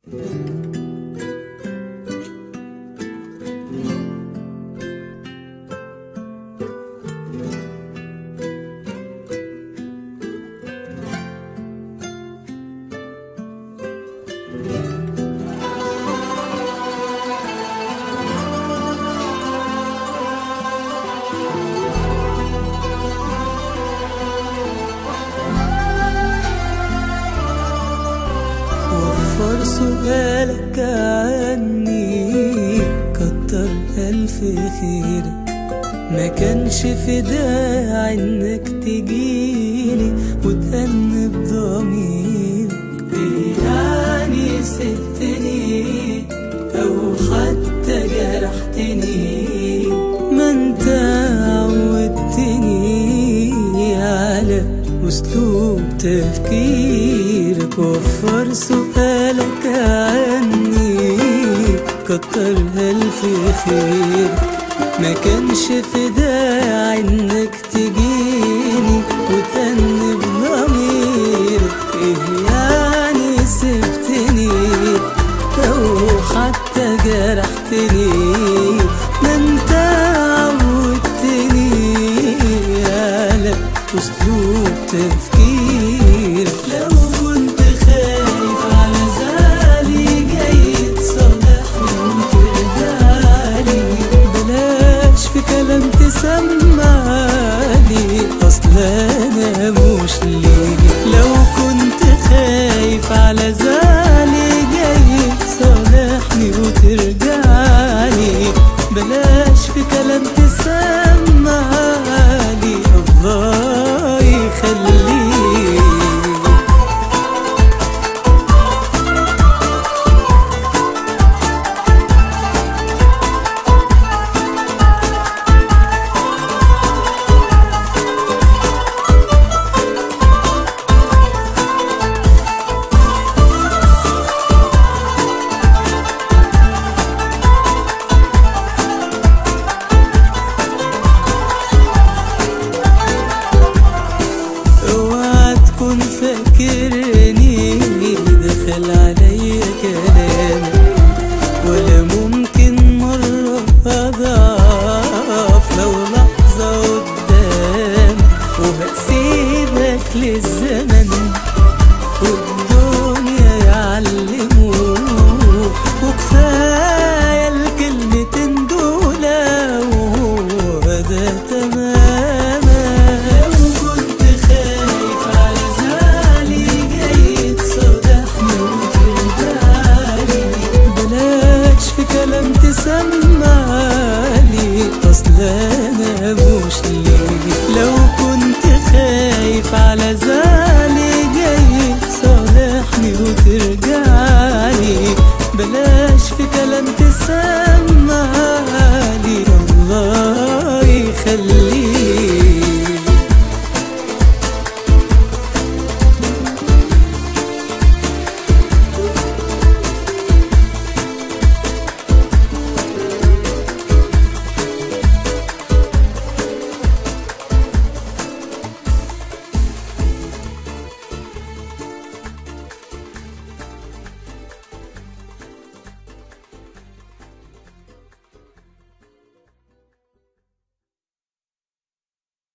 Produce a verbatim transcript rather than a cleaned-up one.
وفر سؤالك عني، كتر ألف خيرك، ما كانش في داعي انك تجيلي وتأنب ضميرك. ايه يعني سبتني او حتى جرحتني؟ ما انت عودتني على اسلوب تفكيرك. وفر سؤالك عني، كتر ألف خيرك، ما كانش في داعي انك تجيني وتأنب ضميرك. ايه يعني سبتني او حتى جرحتني؟ ما انت عودتني على اسلوب تفكيرك. لو كنت خايف على زعلي جاي تصالحني وترجعلي، بلاش في كلام تسمعلي، اصل انا مش ليك. لو كنت خايف على زعلي جاي تصالحني وترجعلي، بلاش في كلام تسمعلي، الله يخليك. تكون فاكرني دخل عليا كلام، ولا ممكن مرة أضعف لو لحظة قدام، وهسيبك للزمن